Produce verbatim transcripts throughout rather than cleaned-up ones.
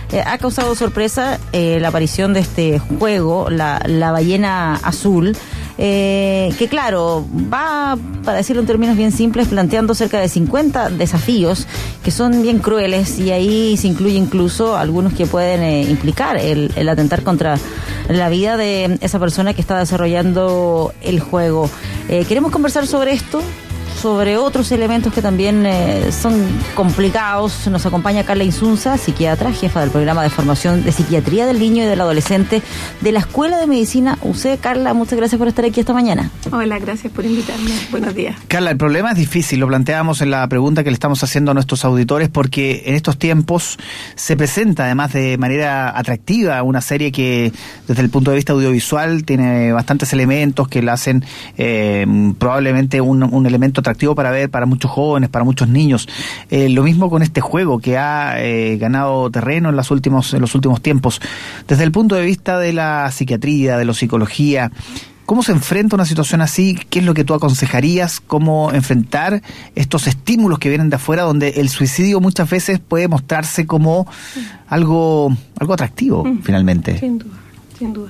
eh, ha causado sorpresa eh, la aparición de este juego, la, la ballena azul, eh, que claro, va, para decirlo en términos bien simples, planteando cerca de cincuenta desafíos que son bien crueles, y ahí se incluye incluso algunos que pueden eh, implicar el, el atentar contra la vida de esa persona que está desarrollando el juego. Eh, queremos conversar sobre esto, sobre otros elementos que también eh, son complicados. Nos acompaña Carla Insunza, psiquiatra, jefa del programa de formación de psiquiatría del niño y del adolescente de la Escuela de Medicina U C. Carla, muchas gracias por estar aquí esta mañana. Hola, gracias por invitarme. Buenos días. Carla, el problema es difícil, lo planteábamos en la pregunta que le estamos haciendo a nuestros auditores, porque en estos tiempos se presenta además de manera atractiva una serie que desde el punto de vista audiovisual tiene bastantes elementos que la hacen eh, probablemente un, un elemento atractivo para ver para muchos jóvenes, para muchos niños. Eh, lo mismo con este juego que ha eh, ganado terreno en los últimos en los últimos tiempos. Desde el punto de vista de la psiquiatría, de la psicología, ¿cómo se enfrenta una situación así? ¿Qué es lo que tú aconsejarías? ¿Cómo enfrentar estos estímulos que vienen de afuera, donde el suicidio muchas veces puede mostrarse como algo algo atractivo, mm. finalmente? Sin duda, sin duda.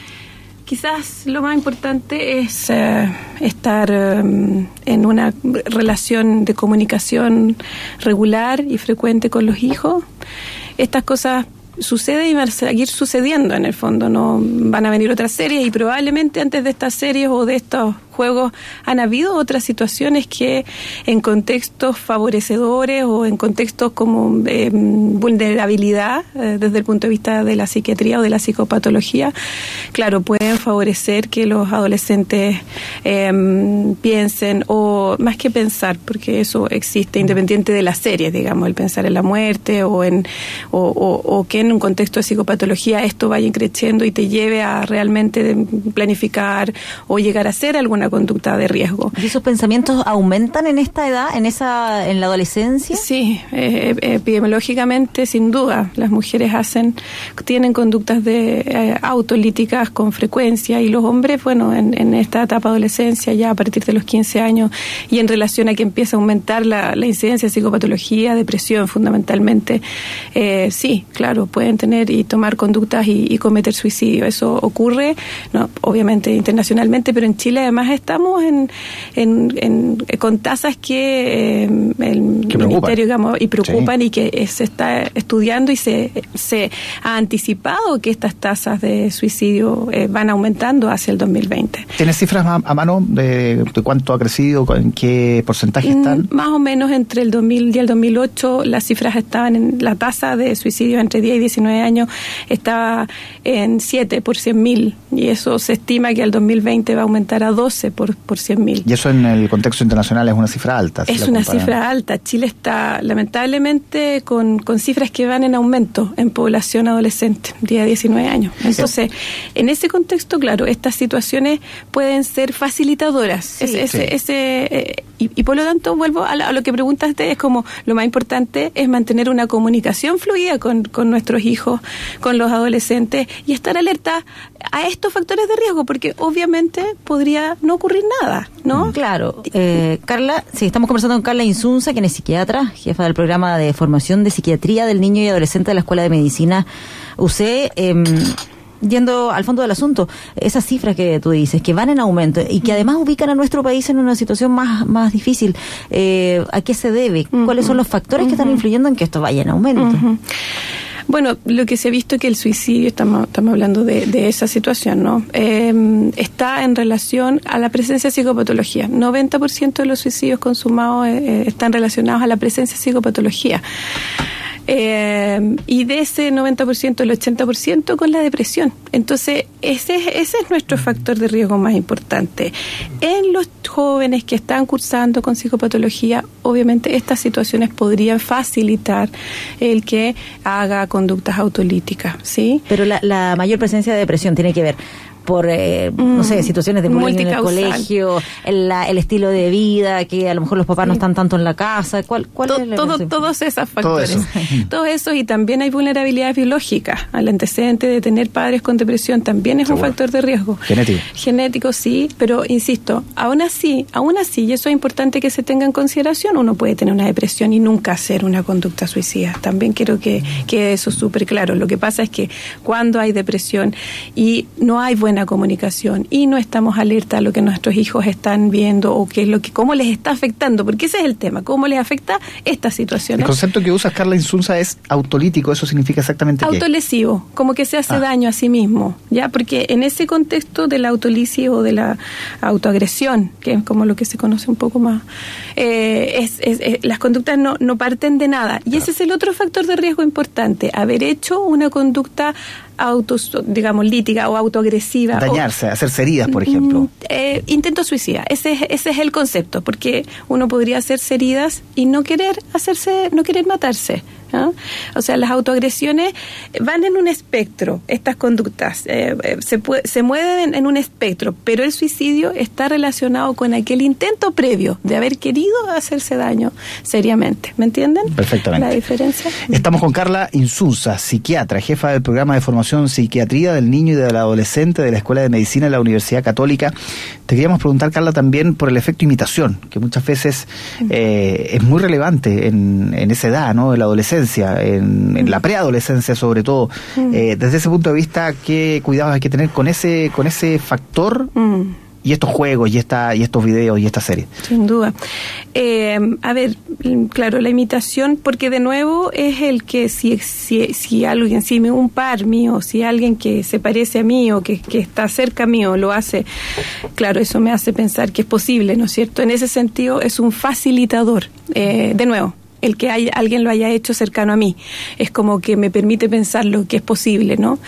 Quizás lo más importante es eh, estar eh, en una relación de comunicación regular y frecuente con los hijos. Estas cosas suceden y van a seguir sucediendo en el fondo, no van a venir otras series, y probablemente antes de estas series o de estos juegos han habido otras situaciones que en contextos favorecedores o en contextos como eh, vulnerabilidad eh, desde el punto de vista de la psiquiatría o de la psicopatología, claro, pueden favorecer que los adolescentes eh, piensen, o más que pensar, porque eso existe independiente de las series, digamos, el pensar en la muerte o en o, o, o que en un contexto de psicopatología esto vaya creciendo y te lleve a realmente planificar o llegar a hacer alguna conducta de riesgo. ¿Y esos pensamientos aumentan en esta edad, en esa, en la adolescencia? Sí, eh, epidemiológicamente sin duda. Las mujeres hacen, tienen conductas de eh, autolíticas con frecuencia, y los hombres, bueno, en, en esta etapa de adolescencia, ya a partir de los quince años, y en relación a que empieza a aumentar la, la incidencia de psicopatología, depresión fundamentalmente, eh, sí, claro, pueden tener y tomar conductas y, y cometer suicidio. Eso ocurre, no, obviamente internacionalmente, pero en Chile además estamos en, en, en con tasas que eh, el que ministerio, digamos, y preocupan, sí, y que se está estudiando y se, se ha anticipado que estas tasas de suicidio eh, van aumentando hacia el dos mil veinte. ¿Tienes cifras a, a mano de, de cuánto ha crecido, en qué porcentaje están? Más o menos entre el dos mil y el dos mil ocho las cifras estaban en la tasa de suicidio entre diez y diecinueve años estaba en siete por cien mil, y eso se estima que al dos mil veinte va a aumentar a doce por, por cien mil. Y eso en el contexto internacional es una cifra alta. Si es una comparan. cifra alta. Chile está lamentablemente con, con cifras que van en aumento en población adolescente, diez a diecinueve años. Entonces, sí, en ese contexto, claro, estas situaciones pueden ser facilitadoras. Sí, ese, sí. ese, eh, y, y por lo tanto, vuelvo a, la, a lo que preguntaste, es como lo más importante es mantener una comunicación fluida con, con nuestros hijos, con los adolescentes, y estar alerta a estos factores de riesgo, porque obviamente podría no ocurrir nada, ¿no? Claro. Eh, Carla, sí, estamos conversando con Carla Insunza, quien es psiquiatra, jefa del programa de formación de psiquiatría del niño y adolescente de la Escuela de Medicina U C. Eh, Yendo al fondo del asunto, esas cifras que tú dices, que van en aumento y que además ubican a nuestro país en una situación más, más difícil, eh, ¿a qué se debe? ¿Cuáles son los factores uh-huh. que están influyendo en que esto vaya en aumento? Uh-huh. Bueno, lo que se ha visto es que el suicidio, estamos, estamos hablando de, de esa situación, ¿no? Eh, está en relación a la presencia de psicopatología. noventa por ciento de los suicidios consumados eh, están relacionados a la presencia de psicopatología. Eh, y de ese noventa por ciento, el ochenta por ciento con la depresión. Entonces, ese, ese es nuestro factor de riesgo más importante. En los jóvenes que están cursando con psicopatología, obviamente estas situaciones podrían facilitar el que haga conductas autolíticas, ¿sí? Pero la, la mayor presencia de depresión tiene que ver por eh, mm, no sé, situaciones de bullying en el colegio, el, la, el estilo de vida, que a lo mejor los papás sí. no están tanto en la casa. ¿Cuál, cuál to, es la todo, todos esos factores. Todo eso. Todo eso, y también hay vulnerabilidades biológicas. Al antecedente de tener padres con depresión también es Seguro. un factor de riesgo. Genético. Genético, sí, pero insisto, aún así, aún así, y eso es importante que se tenga en consideración, uno puede tener una depresión y nunca hacer una conducta suicida. También quiero que quede eso súper claro. Lo que pasa es que cuando hay depresión y no hay buena comunicación y no estamos alerta a lo que nuestros hijos están viendo o qué es lo que, cómo les está afectando, porque ese es el tema, cómo les afecta esta situación. El concepto que usa Carla Insunza es autolítico. ¿Eso significa exactamente qué? Autolesivo, como que se hace ah. daño a sí mismo, ¿ya? Porque en ese contexto de la autolisis o de la autoagresión, que es como lo que se conoce un poco más, eh, es, es, es, las conductas no, no parten de nada. Y claro. ese es el otro factor de riesgo importante, haber hecho una conducta auto, digamos, lítica o autoagresiva. Dañarse, o, hacerse heridas, por ejemplo. Eh, intento suicida, ese es, ese es el concepto, porque uno podría hacerse heridas y no querer hacerse, no querer matarse. ¿no? O sea, las autoagresiones van en un espectro, estas conductas eh, se, puede, se mueven en, en un espectro, pero el suicidio está relacionado con aquel intento previo de haber querido hacerse daño seriamente. ¿Me entienden? Perfectamente. La diferencia. Estamos con Carla Insunza, psiquiatra, jefa del programa de formación Psiquiatría del Niño y del Adolescente de la Escuela de Medicina de la Universidad Católica. Te queríamos preguntar, Carla, también por el efecto imitación, que muchas veces eh, es muy relevante en, en esa edad, ¿no? En la adolescencia, en, en la preadolescencia sobre todo. Mm. Eh, desde ese punto de vista, ¿qué cuidados hay que tener con ese con ese factor mm. y estos juegos y esta y estos videos y esta serie? Sin duda. Eh, a ver, claro, la imitación, porque de nuevo es el que si si, si alguien, si un par mío, si alguien que se parece a mí o que, que está cerca mío lo hace, claro, eso me hace pensar que es posible, ¿no es cierto? En ese sentido es un facilitador. Eh, de nuevo, el que hay, alguien lo haya hecho cercano a mí. Es como que me permite pensar lo que es posible, ¿no?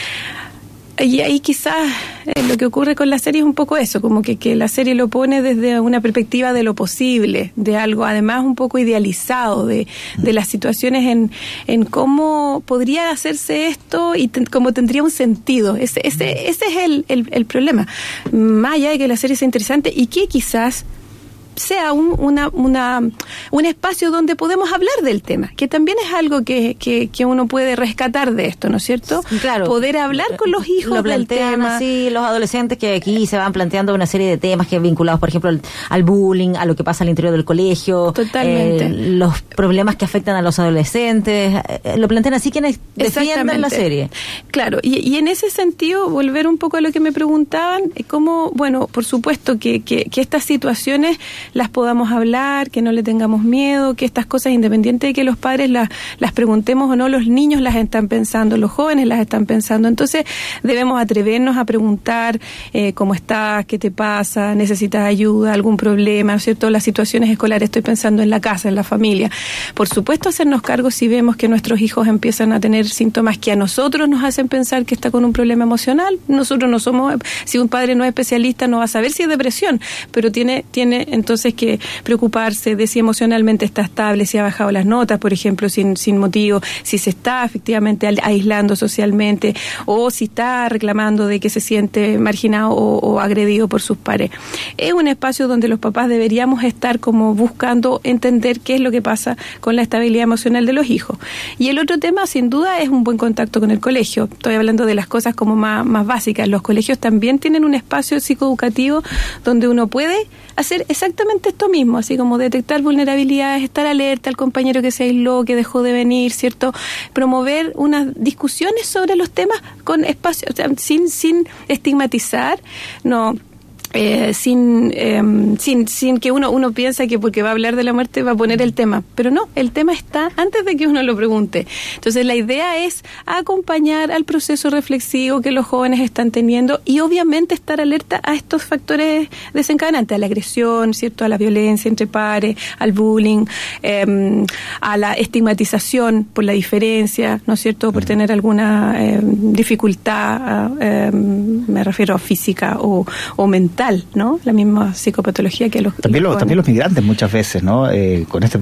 Y ahí quizás eh, lo que ocurre con la serie es un poco eso, como que, que la serie lo pone desde una perspectiva de lo posible, de algo además un poco idealizado, de, de las situaciones en, en cómo podría hacerse esto y ten, cómo tendría un sentido. Ese, ese, ese es el, el, el problema. Más allá de que la serie sea interesante y que quizás sea un, una, una, un espacio donde podemos hablar del tema, que también es algo que, que, que uno puede rescatar de esto, ¿no es cierto? Claro. Poder hablar con los hijos lo del tema. Sí, los adolescentes que aquí se van planteando una serie de temas que vinculados, por ejemplo, al, al bullying, a lo que pasa al interior del colegio. Totalmente. Eh, los problemas que afectan a los adolescentes. Eh, lo plantean así quienes defienden la serie. Claro, y, y en ese sentido, volver un poco a lo que me preguntaban, cómo, bueno, por supuesto que, que, que estas situaciones las podamos hablar, que no le tengamos miedo, que estas cosas, independiente de que los padres las, las preguntemos o no, los niños las están pensando, los jóvenes las están pensando. Entonces debemos atrevernos a preguntar eh, cómo estás, qué te pasa, necesitas ayuda, algún problema, ¿cierto? Las situaciones escolares, estoy pensando en la casa, en la familia. Por supuesto, hacernos cargo si vemos que nuestros hijos empiezan a tener síntomas que a nosotros nos hacen pensar que está con un problema emocional. Nosotros no somos, si un padre no es especialista no va a saber si es depresión, pero tiene, tiene entonces que preocuparse de si emocionalmente está estable, si ha bajado las notas, por ejemplo, sin, sin motivo, si se está efectivamente aislando socialmente o si está reclamando de que se siente marginado o, o agredido por sus pares. Es un espacio donde los papás deberíamos estar como buscando entender qué es lo que pasa con la estabilidad emocional de los hijos. Y el otro tema, sin duda, es un buen contacto con el colegio. Estoy hablando de las cosas como más, más básicas. Los colegios también tienen un espacio psicoeducativo donde uno puede hacer exactamente esto mismo, así como detectar vulnerabilidades, estar alerta al compañero que se aisló, que dejó de venir, ¿cierto? Promover unas discusiones sobre los temas con espacio, o sea, sin, sin estigmatizar, no... Eh, sin, eh, sin sin que uno uno piensa que porque va a hablar de la muerte va a poner el tema, pero no, el tema está antes de que uno lo pregunte. Entonces la idea es acompañar al proceso reflexivo que los jóvenes están teniendo y obviamente estar alerta a estos factores desencadenantes, a la agresión, ¿cierto? A la violencia entre pares, al bullying, eh, a la estigmatización por la diferencia, ¿no es cierto? Por tener alguna eh, dificultad, eh, me refiero a física o, o mental, ¿no? La misma psicopatología que los... También los, también los migrantes muchas veces, ¿no? Eh, con este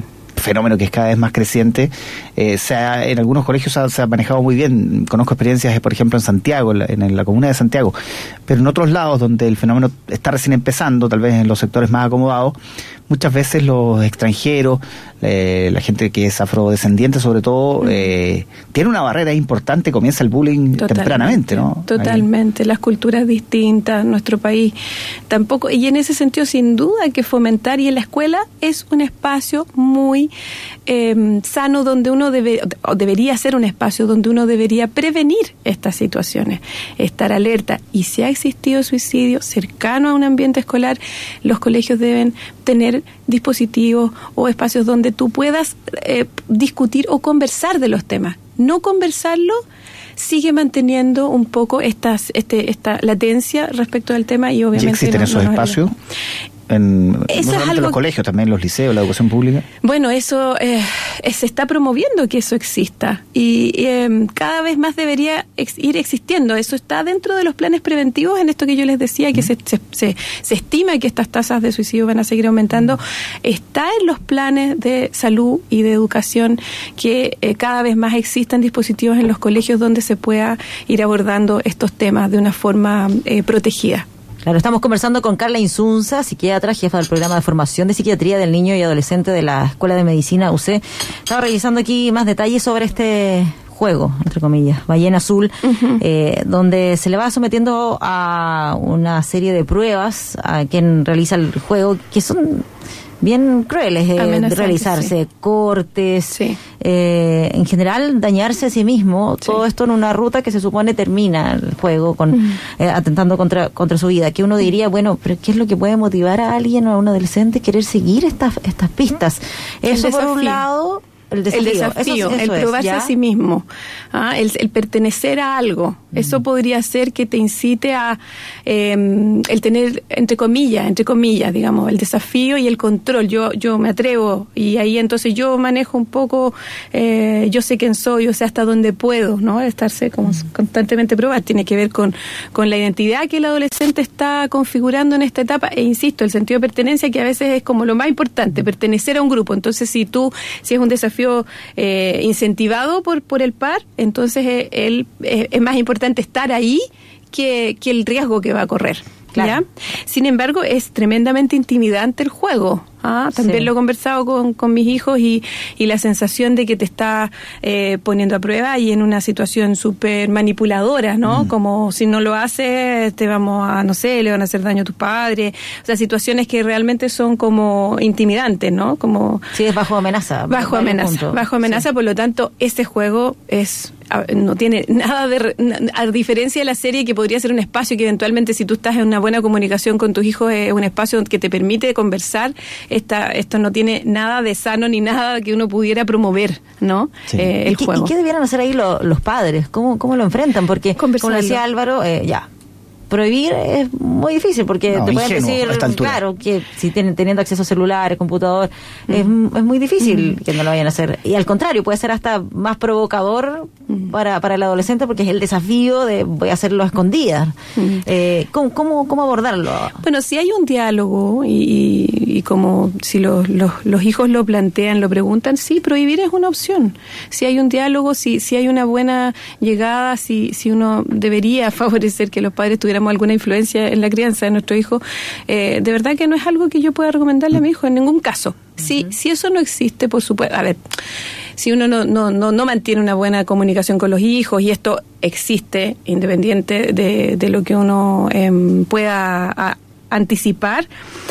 fenómeno que es cada vez más creciente, eh, se ha, en algunos colegios se ha, se ha manejado muy bien. Conozco experiencias, por ejemplo, en Santiago, en la, en la comuna de Santiago, pero en otros lados donde el fenómeno está recién empezando, tal vez en los sectores más acomodados, muchas veces los extranjeros, eh, la gente que es afrodescendiente sobre todo, eh, tiene una barrera importante, comienza el bullying totalmente, tempranamente, ¿no? Totalmente, ahí. Las culturas distintas, nuestro país tampoco, y en ese sentido sin duda que fomentar, y en la escuela es un espacio muy eh, sano donde uno debe, o debería ser un espacio donde uno debería prevenir estas situaciones, estar alerta, y si ha existido suicidio cercano a un ambiente escolar, los colegios deben tener dispositivos o espacios donde tú puedas eh, discutir o conversar de los temas. No conversarlo sigue manteniendo un poco estas, este, esta latencia respecto del tema, y obviamente... ¿Y existen no, esos no espacios? En, eso no es solamente algo, los colegios, también los liceos, la educación pública. Bueno, eso eh, se está promoviendo que eso exista, y eh, cada vez más debería ex, ir existiendo. Eso está dentro de los planes preventivos, en esto que yo les decía, que mm. se, se, se, se estima que estas tasas de suicidio van a seguir aumentando. Mm. Está en los planes de salud y de educación que eh, cada vez más existan dispositivos en los colegios donde se pueda ir abordando estos temas de una forma eh, protegida. Claro, estamos conversando con Carla Insunza, psiquiatra, jefa del programa de formación de psiquiatría del niño y adolescente de la Escuela de Medicina U C. Estaba revisando aquí más detalles sobre este juego, entre comillas, Ballena Azul, uh-huh. eh, donde se le va sometiendo a una serie de pruebas a quien realiza el juego, que son bien crueles, eh, de realizarse, sí. cortes, sí. Eh, en general dañarse a sí mismo, sí. todo esto en una ruta que se supone termina el juego con uh-huh. eh, atentando contra contra su vida, que uno diría, bueno, pero ¿qué es lo que puede motivar a alguien o a un adolescente a querer seguir estas estas pistas? Eso por un lado... El desafío, el, desafío, eso, eso el probarse es, a sí mismo, ¿ah? el, el pertenecer a algo. Mm. Eso podría ser que te incite a eh, el tener, entre comillas, entre comillas, digamos, el desafío y el control. Yo yo me atrevo, y ahí entonces yo manejo un poco, eh, yo sé quién soy, yo sé hasta dónde puedo, ¿no? Estarse como mm. constantemente probar. Tiene que ver con, con la identidad que el adolescente está configurando en esta etapa, e insisto, el sentido de pertenencia, que a veces es como lo más importante, pertenecer a un grupo. Entonces, si tú, si es un desafío Eh, incentivado por por el par, entonces eh, él, eh, es más importante estar ahí que, que el riesgo que va a correr. Claro. ¿Ya? Sin embargo, es tremendamente intimidante el juego. ¿ah? También sí. lo he conversado con, con mis hijos, y, y la sensación de que te está eh, poniendo a prueba y en una situación súper manipuladora, ¿no? Mm. Como si no lo haces, te vamos a, no sé, le van a hacer daño a tus padres. O sea, situaciones que realmente son como intimidantes, ¿no? Como sí, es bajo amenaza. Bajo amenaza, punto. bajo amenaza, sí. Por lo tanto, ese juego es... no tiene nada de, a diferencia de la serie, que podría ser un espacio que eventualmente, si tú estás en una buena comunicación con tus hijos, es un espacio que te permite conversar. Esta, esto no tiene nada de sano ni nada que uno pudiera promover, ¿no? Sí. Eh, el ¿Y, juego. ¿Y qué debieran hacer ahí lo, los padres? ¿Cómo, cómo lo enfrentan? Porque, como decía Álvaro, eh, ya, prohibir es muy difícil, porque no, te pueden decir, claro, que si tienen, teniendo acceso a celulares, computador, mm. es, es muy difícil mm. que no lo vayan a hacer. Y al contrario, puede ser hasta más provocador mm. para, para el adolescente, porque es el desafío de voy a hacerlo a escondidas. Mm. Eh, ¿cómo, cómo, ¿Cómo abordarlo? Bueno, si hay un diálogo, y, y como si los, los, los hijos lo plantean, lo preguntan, sí, prohibir es una opción. Si hay un diálogo, si, si hay una buena llegada, si, si uno debería favorecer que los padres tuvieran alguna influencia en la crianza de nuestro hijo, eh, de verdad que no es algo que yo pueda recomendarle a mi hijo en ningún caso. Si, uh-huh. si eso no existe, por supuesto, a ver, si uno no, no, no, no mantiene una buena comunicación con los hijos, y esto existe independiente de, de lo que uno eh, pueda a, anticipar,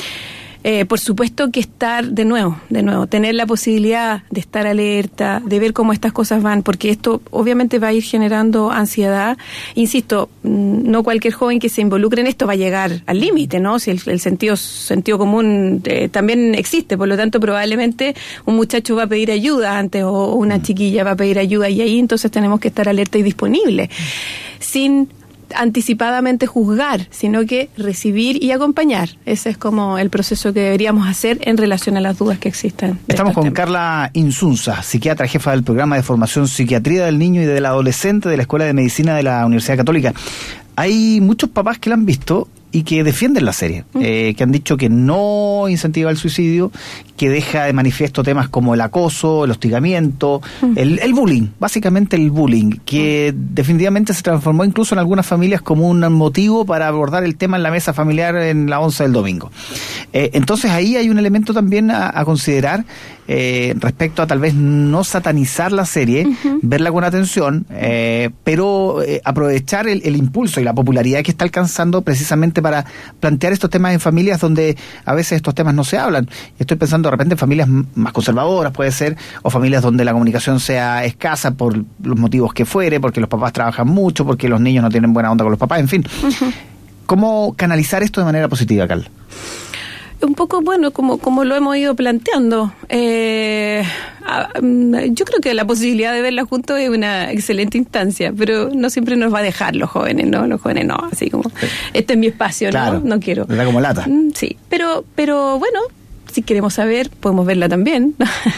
Eh, por supuesto que estar, de nuevo, de nuevo, tener la posibilidad de estar alerta, de ver cómo estas cosas van, porque esto obviamente va a ir generando ansiedad. Insisto, no cualquier joven que se involucre en esto va a llegar al límite, ¿no? Si el, el sentido, sentido común eh, también existe, por lo tanto probablemente un muchacho va a pedir ayuda antes, o una chiquilla va a pedir ayuda, y ahí entonces tenemos que estar alerta y disponible, sin anticipadamente juzgar, sino que recibir y acompañar. Ese es como el proceso que deberíamos hacer en relación a las dudas que existen. Estamos con temas. Carla Insunza, psiquiatra, jefa del programa de formación Psiquiatría del Niño y del Adolescente de la Escuela de Medicina de la Universidad Católica. Hay muchos papás que la han visto y que defienden la serie, mm. eh, que han dicho que no incentiva el suicidio, que deja de manifiesto temas como el acoso, el hostigamiento, mm. el, el bullying, básicamente el bullying, que mm. definitivamente se transformó incluso en algunas familias como un motivo para abordar el tema en la mesa familiar en la once del domingo. Eh, entonces ahí hay un elemento también a, a considerar eh, respecto a tal vez no satanizar la serie, uh-huh. verla con atención, eh, pero eh, aprovechar el, el impulso y la popularidad que está alcanzando precisamente para plantear estos temas en familias donde a veces estos temas no se hablan. Estoy pensando de repente en familias más conservadoras, puede ser, o familias donde la comunicación sea escasa por los motivos que fuere, porque los papás trabajan mucho, porque los niños no tienen buena onda con los papás, en fin. Uh-huh. ¿Cómo canalizar esto de manera positiva, Carla? Un poco, bueno, como, como lo hemos ido planteando. Eh, yo creo que la posibilidad de verla juntos es una excelente instancia, pero no siempre nos va a dejar los jóvenes, ¿no? Los jóvenes no, así como, sí. Este es mi espacio, claro, ¿no? No quiero. ¿Verdad? Como lata. Sí, pero, pero bueno, si queremos saber, podemos verla también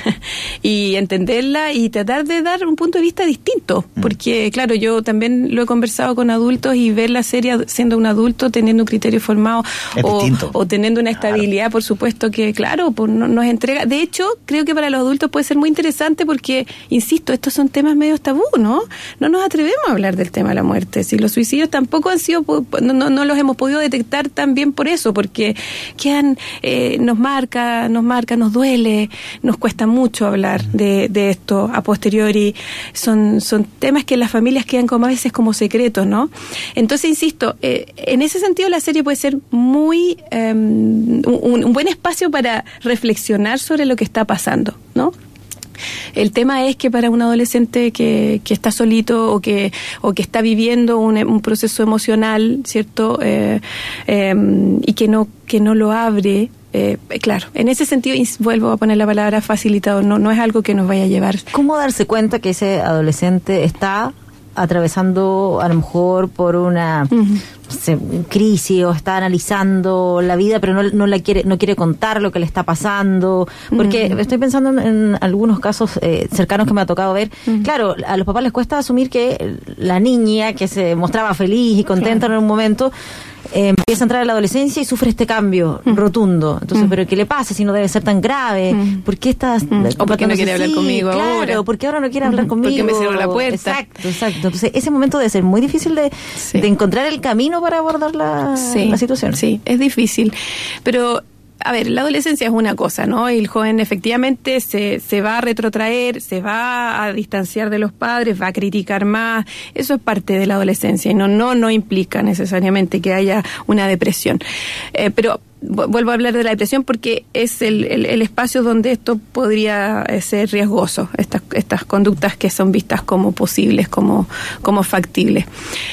y entenderla y tratar de dar un punto de vista distinto, porque claro, yo también lo he conversado con adultos y ver la serie siendo un adulto, teniendo un criterio formado o, o teniendo una estabilidad, claro. Por supuesto que claro, pues no, nos entrega, de hecho creo que para los adultos puede ser muy interesante porque, insisto, estos son temas medio tabú, ¿no? No nos atrevemos a hablar del tema de la muerte, si los suicidios tampoco han sido, no, no, no los hemos podido detectar también por eso, porque quedan, eh, nos marca nos marca, nos duele, nos cuesta mucho hablar de, de esto a posteriori, son, son temas que en las familias quedan como a veces como secretos, ¿no? Entonces, insisto, eh, en ese sentido la serie puede ser muy eh, un, un buen espacio para reflexionar sobre lo que está pasando, ¿no? El tema es que para un adolescente que, que está solito o que o que está viviendo un, un proceso emocional, ¿cierto? Eh, eh, y que no que no lo abre, eh, claro, en ese sentido, y vuelvo a poner la palabra facilitador, no no es algo que nos vaya a llevar. ¿Cómo darse cuenta que ese adolescente está atravesando a lo mejor por una uh-huh. no sé, crisis o está analizando la vida pero no, no la quiere no quiere contar lo que le está pasando? Porque uh-huh. estoy pensando en, en algunos casos eh, cercanos que me ha tocado ver. Uh-huh. Claro, a los papás les cuesta asumir que la niña que se mostraba feliz y contenta claro. en un momento Eh, empieza a entrar a la adolescencia y sufre este cambio mm. rotundo. Entonces, mm. ¿pero qué le pasa si no debe ser tan grave? Mm. ¿Por qué estás...? Mm. ¿O por qué no quiere hablar sí, conmigo claro, ahora? ¿por qué ahora no quiere hablar conmigo? Porque me cierro la puerta. Exacto, exacto. Entonces, ese momento debe ser muy difícil de, sí. de encontrar el camino para abordar la, sí. la situación. Sí, es difícil. Pero... A ver, la adolescencia es una cosa, ¿no? Y el joven efectivamente se, se va a retrotraer, se va a distanciar de los padres, va a criticar más. Eso es parte de la adolescencia y no, no, no implica necesariamente que haya una depresión. Eh, pero vuelvo a hablar de la depresión porque es el, el, el espacio donde esto podría ser riesgoso, estas, estas conductas que son vistas como posibles, como, como factibles.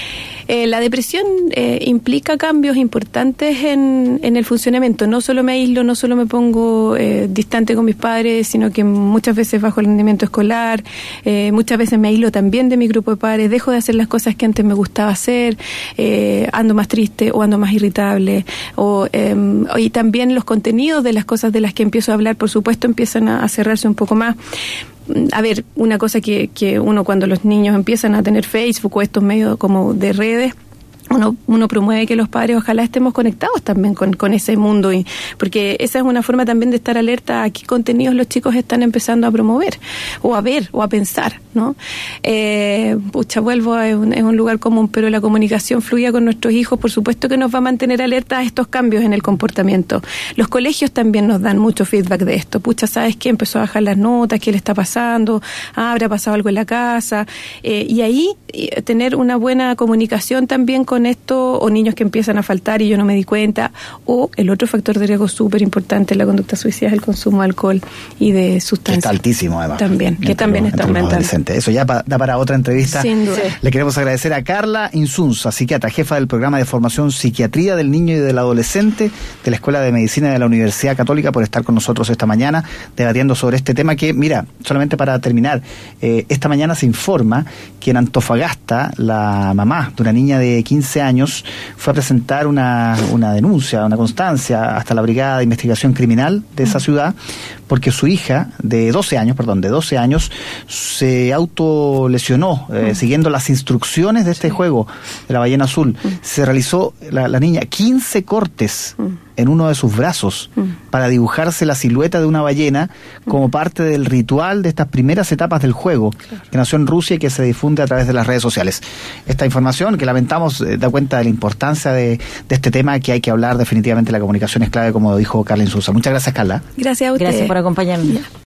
Eh, la depresión eh, implica cambios importantes en, en el funcionamiento. No solo me aíslo, no solo me pongo eh, distante con mis padres, sino que muchas veces bajo el rendimiento escolar, eh, muchas veces me aíslo también de mi grupo de padres, dejo de hacer las cosas que antes me gustaba hacer, eh, ando más triste o ando más irritable, o eh, y también los contenidos de las cosas de las que empiezo a hablar, por supuesto, empiezan a, a cerrarse un poco más. A ver, una cosa que, que uno cuando los niños empiezan a tener Facebook o estos medios como de redes, uno, uno promueve que los padres ojalá estemos conectados también con, con ese mundo, y porque esa es una forma también de estar alerta a qué contenidos los chicos están empezando a promover o a ver o a pensar, ¿no? Eh, pucha, vuelvo, es un, es un lugar común, pero la comunicación fluida con nuestros hijos por supuesto que nos va a mantener alerta a estos cambios en el comportamiento. Los colegios también nos dan mucho feedback de esto. Pucha, ¿sabes qué? Empezó a bajar las notas, ¿qué le está pasando? Ah, habrá pasado algo en la casa, eh, y ahí eh, tener una buena comunicación también con esto, o niños que empiezan a faltar y yo no me di cuenta, o el otro factor de riesgo súper importante en la conducta suicida es el consumo de alcohol y de sustancias. Está altísimo además. También, que también está aumentando. Eso ya pa, da para otra entrevista. Sin duda. Le queremos agradecer a Carla Insunza, psiquiatra, jefa del programa de formación Psiquiatría del Niño y del Adolescente de la Escuela de Medicina de la Universidad Católica, por estar con nosotros esta mañana debatiendo sobre este tema que, mira, solamente para terminar, eh, esta mañana se informa que en Antofagasta la mamá de una niña de quince quince años, fue a presentar una, una denuncia, una constancia hasta la Brigada de Investigación Criminal de esa ciudad, porque su hija de doce años, perdón, de doce años, se autolesionó eh, siguiendo las instrucciones de este juego de la ballena azul. Se realizó la, la niña quince cortes en uno de sus brazos para dibujarse la silueta de una ballena como parte del ritual de estas primeras etapas del juego, que nació en Rusia y que se difunde a través de las redes sociales. Esta información, que lamentamos, eh, da cuenta de la importancia de, de este tema, que hay que hablar definitivamente. La comunicación es clave, como dijo Carla Insulza. Muchas gracias, Carla. Gracias a ustedes. Gracias por acompañarme.